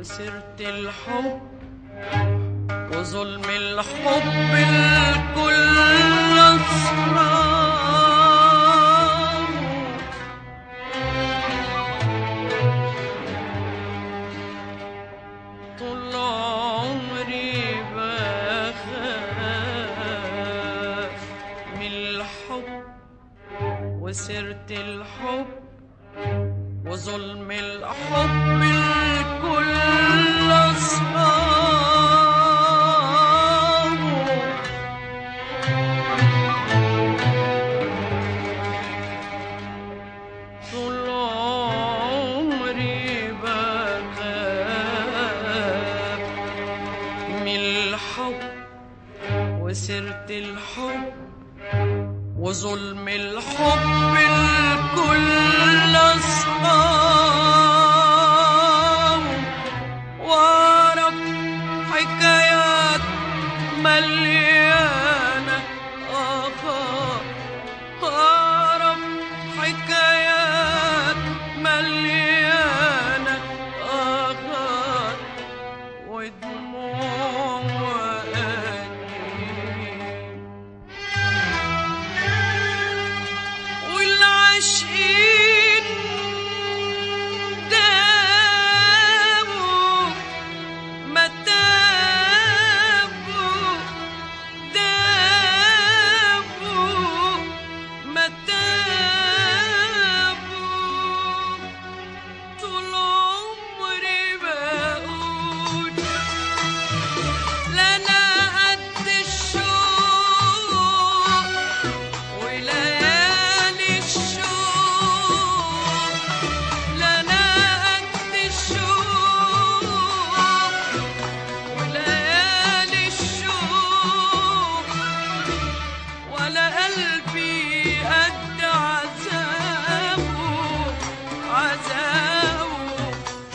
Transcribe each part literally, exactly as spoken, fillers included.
وسيرة الحب وظلم الحب الكل أسرار. طول عمري بخاف من الحب وسيرة الحب وظلم الحب الكل أسرار. طول عمري بخاف من الحب وسيرة الحب وظلم الحب الكل أصحاب. وأعرف حكايات مليانة آخر، وأعرف حكايات مليانة آخر ودموع والعاشقين دابوا ما تابوا، دابوا ما تابوا. طول عمري بقول لا أنا قد الشوق وليالي الشوق، لا أنا قد الشوق وليالي الشوق، ولا قلبي قد عذابه عذابه.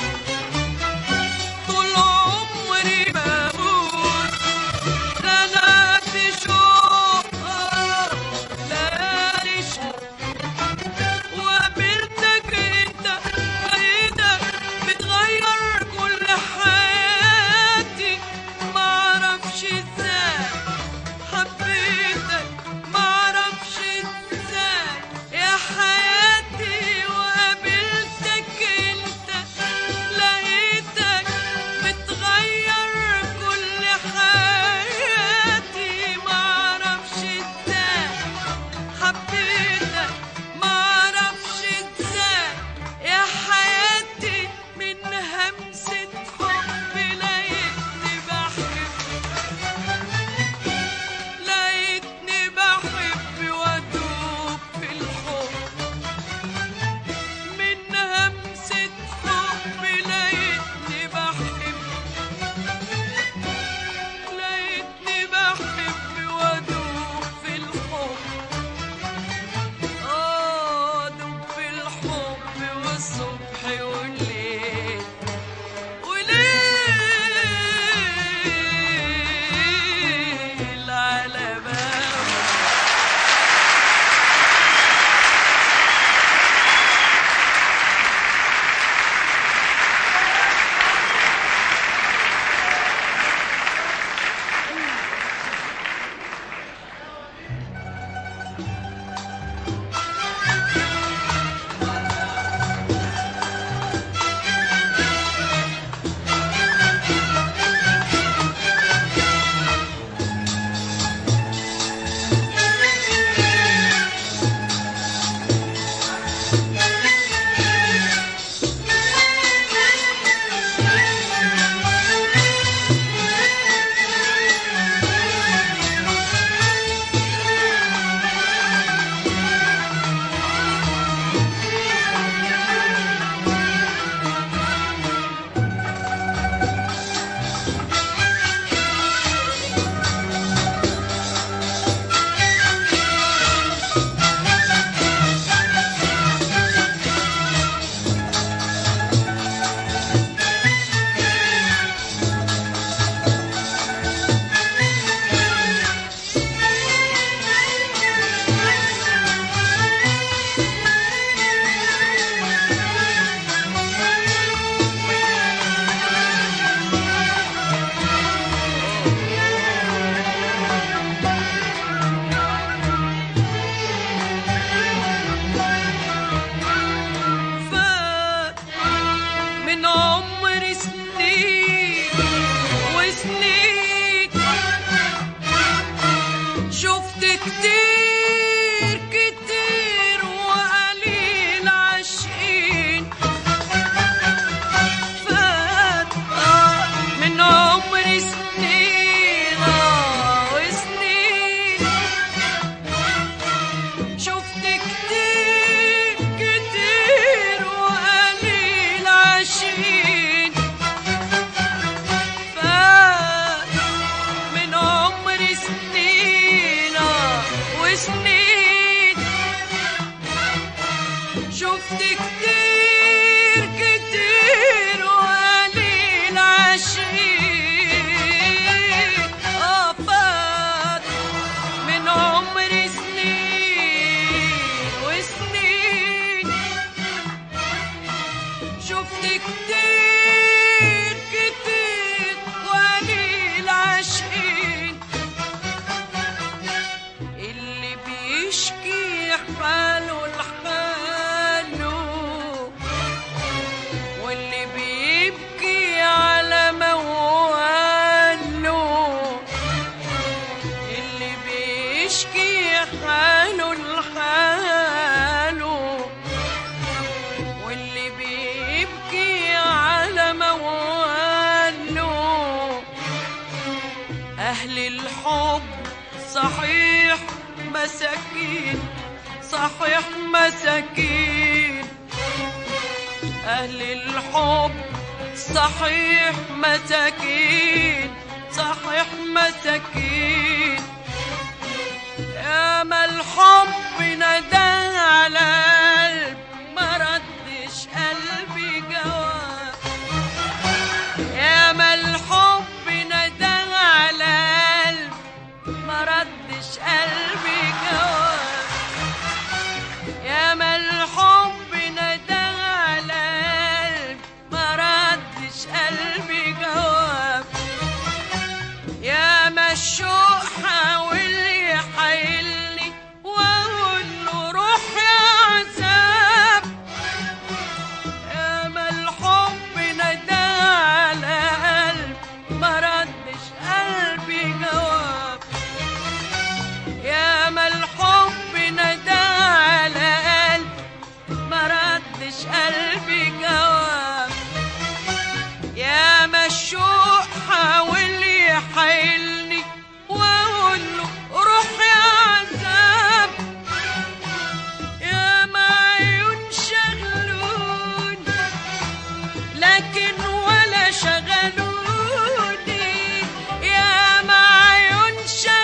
طول عمري بقول لا أنا قد شوق ليالي الشوق، وقابلتك انت لقيتك بتغير كل حياتي. معرفش ازاي حبيتك، معرفش ازاي يا حياتي. وقابلتك انت لقيتك بتغير كل حياتي. معرفش ازاي حبيتك، معرفش ازاي يا حياتي. من همسة حب لقيتني بحب، لقيتني بحب وادوب في الحب. من همسة حب لقيتني بحب، لقيتني بحب وادوب في الحب. آه دوب في الحب والصبح والليل وليل على بابه. شفت كتير كتير قليل عاشقين اللي بيشكي حاله لحاله واللي بيبكي على مواله اللي بيشكي حاله لحاله واللي بيبكي على مواله أهل الحب صحيح مساكين صحيح مساكين أهل الحب صحيح مساكين صحيح مساكين يا ما الحب ندى على قلب ما ردش قلبي جواب يا ما الحب ندى على قلب ما ردش قلبي جواب يا ما الحب ندى على قلب ما ردش قلبي جواب يا ما الشوق حاول يحايلني واقول له روح يا عذاب يا ما الحب ندى على قلب ما ردش قلبي جواب يا ما الحب ندى على قلب ما ردش قلبي جواب يا ما الشوق حاول يحايلني واقول له روح يا عذاب يا ما عيون شغلوني لكن ولا شغلوني يا ما عيون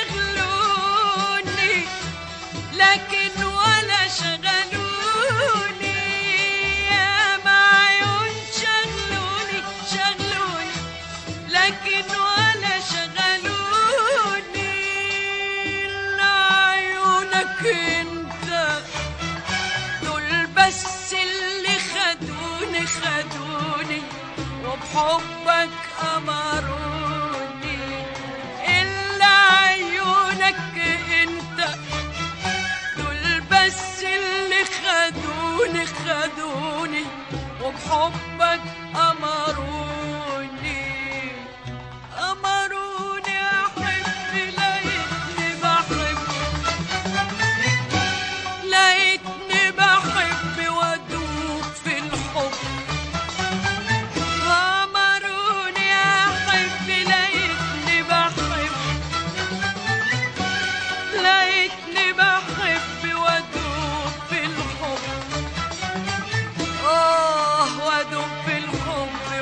شغلوني لكن ولا شغلوني يا ما عيون شغلوني شغلوني لكن ولا شغلوني إلا عيونك انت دول بس اللي خدوني خدوني وبحبك أمروني إلا عيونك انت دول بس اللي خدوني خدوني وبحبك أمروني أمروني أحب لقيتني بحب لقيتني بحب وأدوب في الحب أمروني أحب لقيتني بحب لقيتني بحب وأدوب في الحب آه وأدوب في الحب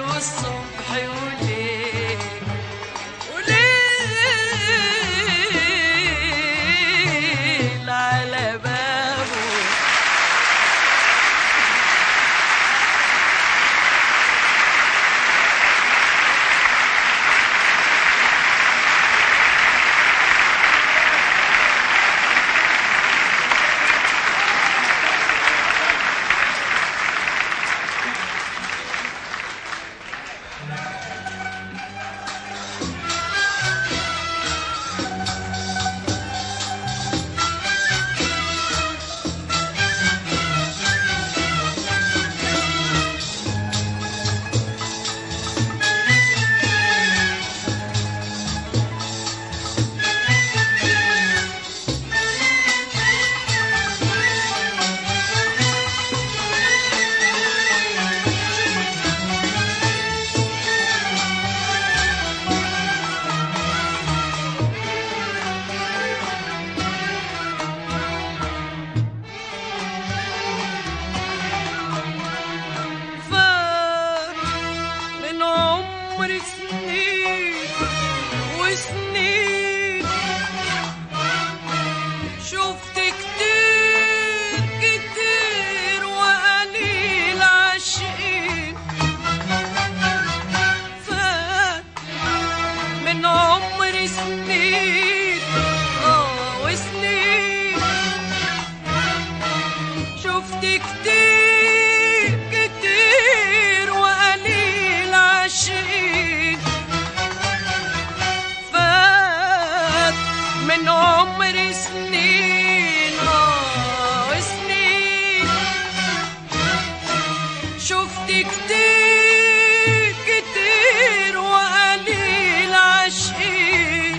شفت كتير كتير وقليل عاشقين،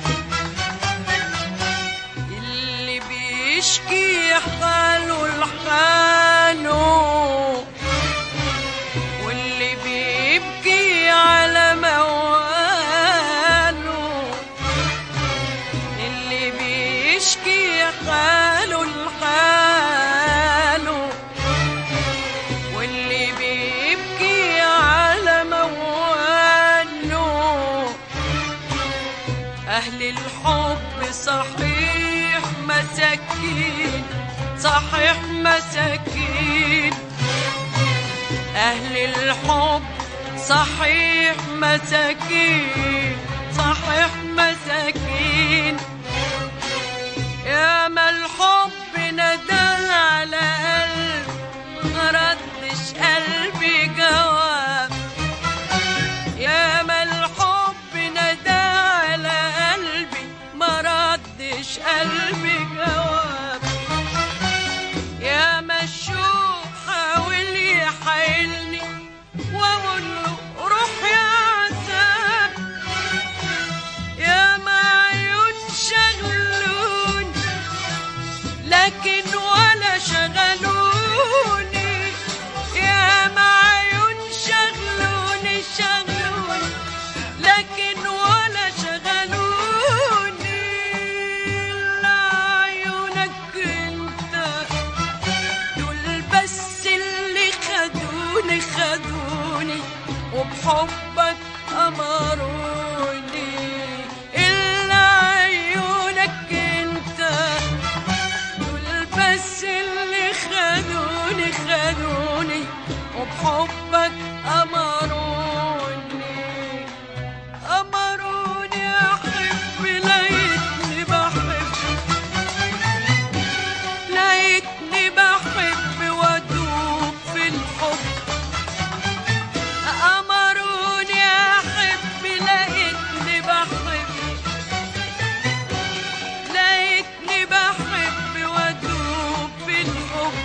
اللي بيشكي حاله لحاله واللي بيبكي على مواله، اللي بيشكي حاله لحاله واللي بيبكي على مواله. أهل الحب صحيح مساكين، صحيح مساكين، أهل الحب صحيح مساكين، صحيح مساكين. يا ما الحب ندى على قلب مردش قلبي جواب، يا ما الحب ندى على قلبي مردش قلبي جواب. يا ما الشوق حاول يحايلني واقول له روح يا عذاب، يا ما عيون شغلوني لكن ولا شغلوني، يا ما عيون شغلوني شغلوني لكن ولا شغلوني. لا عيونك انت دول بس اللي خدوني خدوني وبحبك أمروني. إلا عيونك انت دول بس اللي خدوني خدوني وبحبك أمروني. أمروني أحب لقيتني بحب، لقيتني بحب وأدوب في الحب. أمروني أحب لقيتني بحب، لقيتني بحب وأدوب في الحب.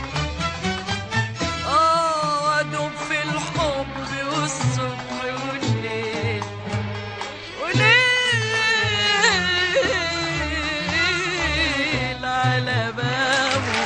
آه وأدوب في الحب والصبح والليل وليل على بابه.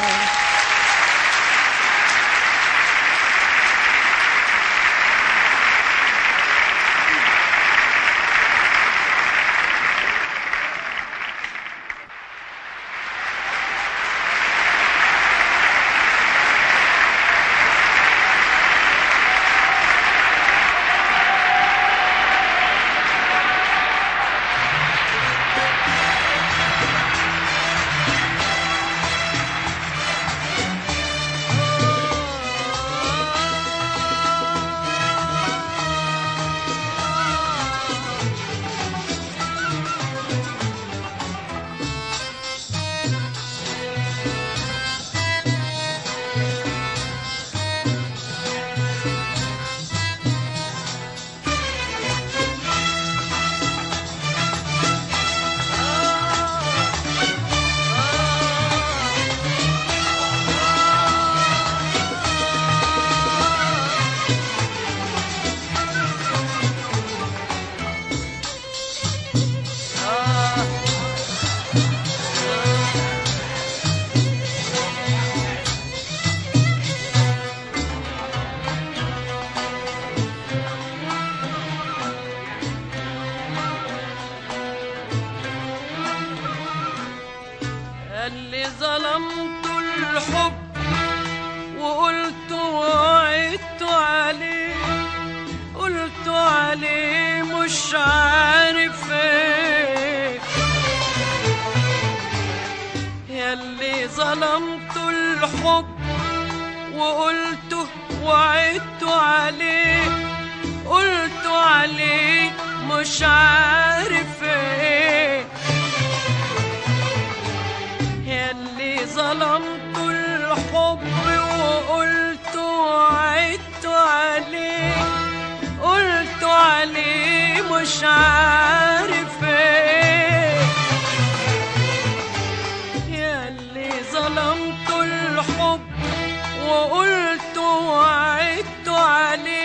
اللي ظلمت الحب وقلت وعدت عليه، قلت عليه مش عارف ايه. ياللي ظلمت الحب وقلت وعدت عليه، قلت عليه مش عارف ايه. ياللي ظلمت الحب وقلت وعدت عليه، قلت عليه مش عارف ايه. ياللي ظلمت الحب وقلت وعدت عليه،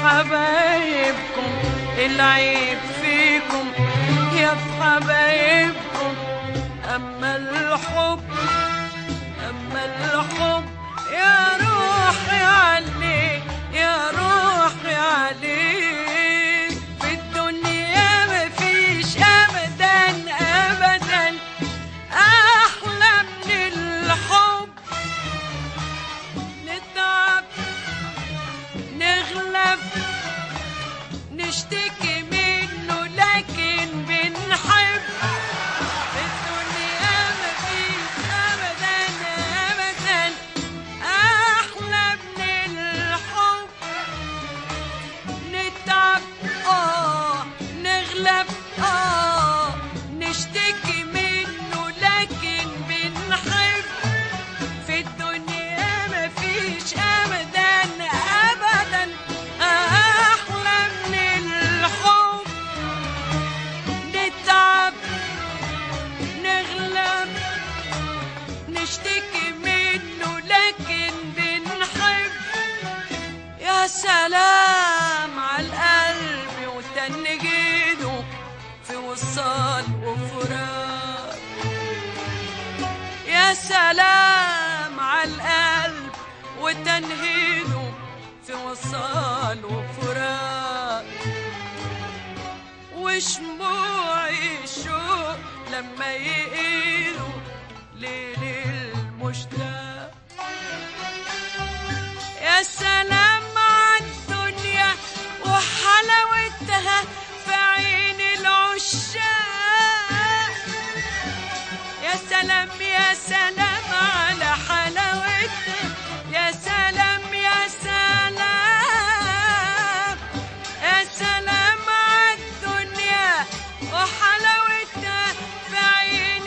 حبايبكم العيب فيكم يا في حبايبكم. أما الحب أما الحب يا روحي عليه يا روحي عليه. في الدنيا مفيش أبدا أبدا أحلى من الحب. نتعب نغلب نشتكي منه لكن بنحب. في الدنيا مفيش أبدا أبدا أحلى من الحب. نتعب آه نغلب آه نشتكي منه لكن بنحب. في الدنيا مفيش أبدا أبدا أحلى من الحب. نتعب نغلب نشتكي منه لكن بنحب. يا سلام على القلب وتنجيده في وصال وفراق. يا سلام على القلب وتنهيده في وصال وفراق. وشموع الشوق لما يقيلوا ليل المشتاق. يا سلام على الدنيا وحلاوتها في عين العشاق. يا سلام يا سلام على حلاوتها. يا سلام يا سلام يا سلام على الدنيا وحلاوتها في عين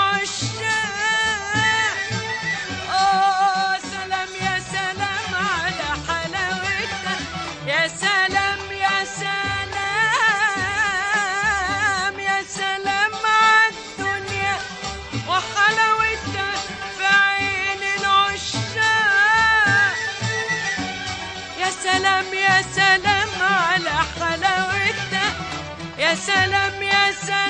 العشاق. آه سلام يا سلام على حلاوتها. يا سلام يا سلام يا سلام على الدنيا وحلاوتها في عين العشاق. يا سلام يا سلام على حلاوتها. يا سلام يا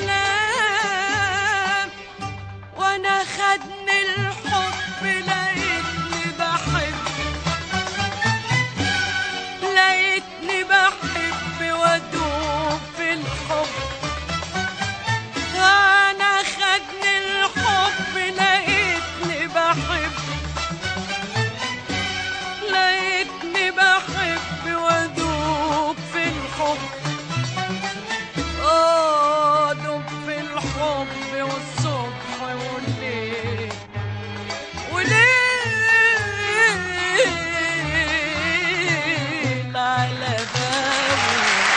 سلام. وانا خدني الحب لقيتني بحب لقيتني بحب وادوب في الحب. انا خدني الحب لقيتني بحب لقيتني بحب وادوب في الحب. آه دوب في الحب والصبح والليل وليل على بالي.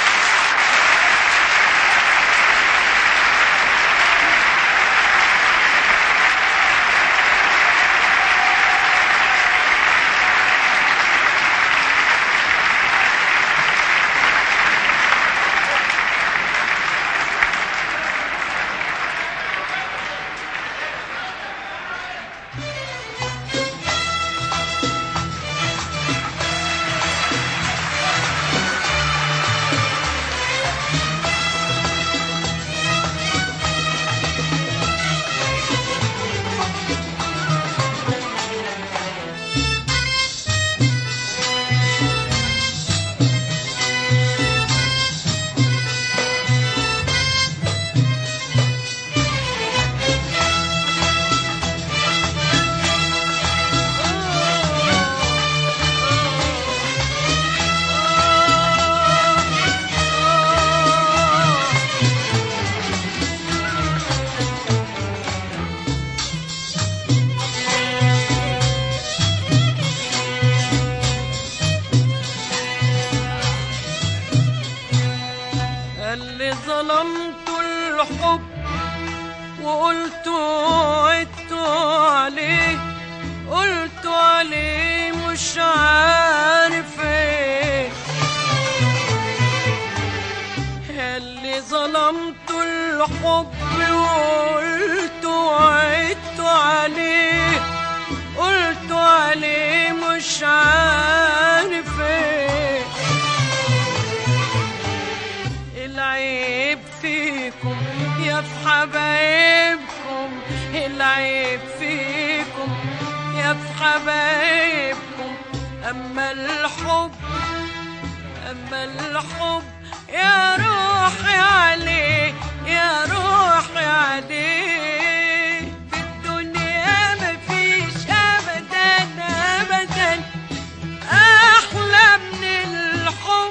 اللي ظلمت الحب وقلت وعدت عليه قلت عليه مش عارف ايه. اللي ظلمت الحب وقلت وعدت عليه قلت عليه مش عارف ايه. فيكم يا في حبايبكم، العيب فيكم يا في حبايبكم. أما الحب أما الحب يا روحي عليه، يا روحي عليه. في الدنيا مفيش أبدا أبدا أحلى من الحب.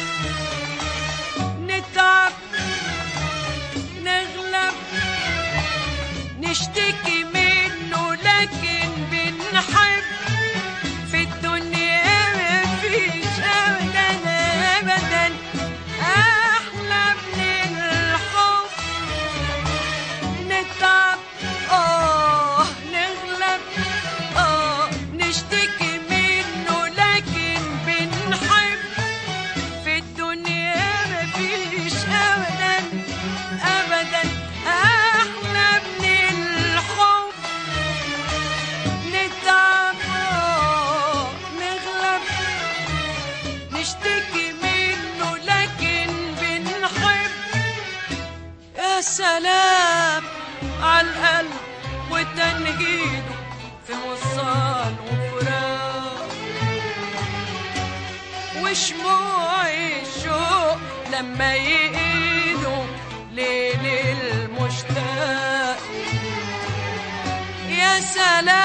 نتعب نغلب نشتكي منه لكن بنحب. في الدنيا مفيش أبدا أبدا أحلى من الحب. نتعب آه نغلب آه نشتكي منه لكن بنحب. في الدنيا مفيش أبدا أبدا أحلى من الحب. نتعب آه نغلب نشتكي منه لكن بنحب. يا سلام عالقلب وتنهيده في وصال وفراق، وشموع الشوق لما يقيدوا ليل المشتاق. يا سلام